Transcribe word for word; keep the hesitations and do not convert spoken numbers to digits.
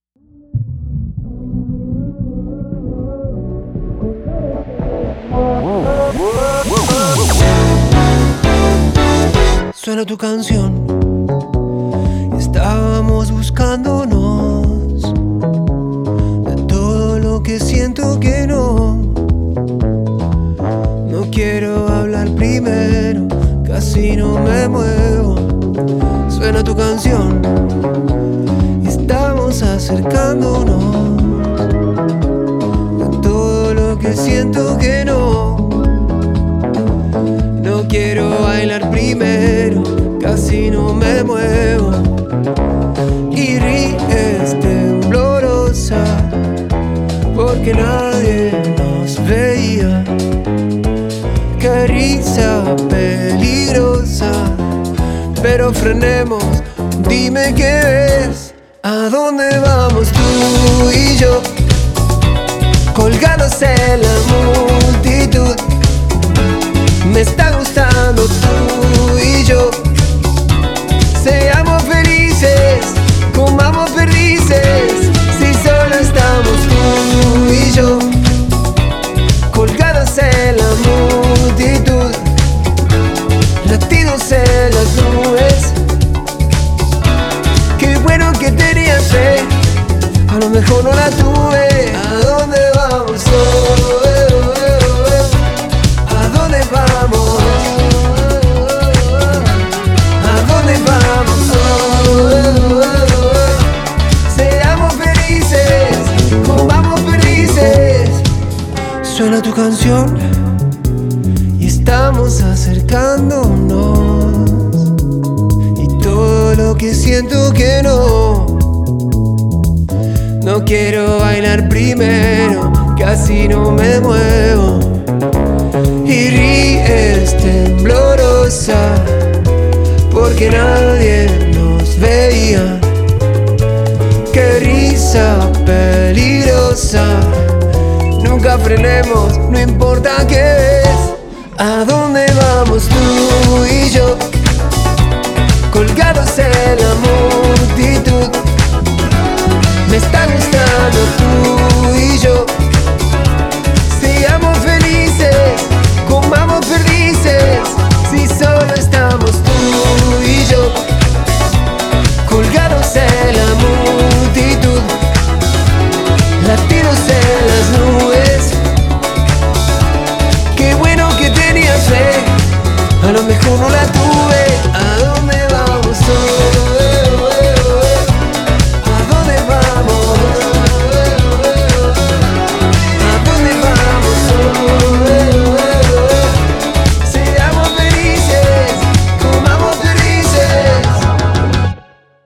Suena tu canción y estábamos buscándonos de todo lo que siento que no. No quiero hablar primero, casi no me muevo. Suena tu canción y estamos acercándonos de todo lo que siento que no. No quiero bailar primero, casi no me muevo. Y ríes temblorosa porque nadie nos veía. Qué risa peligrosa, pero frenemos, dime qué ves. ¿A dónde vamos tú y yo? Colgados en la multitud. Me está gustando tú y yo. Seamos felices, comamos perdices. Si solo estamos tú y yo, colgados en la multitud, latidos en las nubes. Qué bueno que tenía fe, a lo mejor no la tuve. ¿A dónde vamos? Oh, oh, oh, oh. ¿A dónde vamos? ¿A dónde vamos? Oh, oh, oh, oh. Seamos felices, comamos felices. Suena tu canción y estamos acercándonos, y todo lo que siento que no. No quiero bailar primero, casi no me muevo. Y ríes temblorosa porque nadie nos veía. Qué risa peligrosa. Nunca frenemos, no importa qué es. ¿A dónde vamos tú y yo?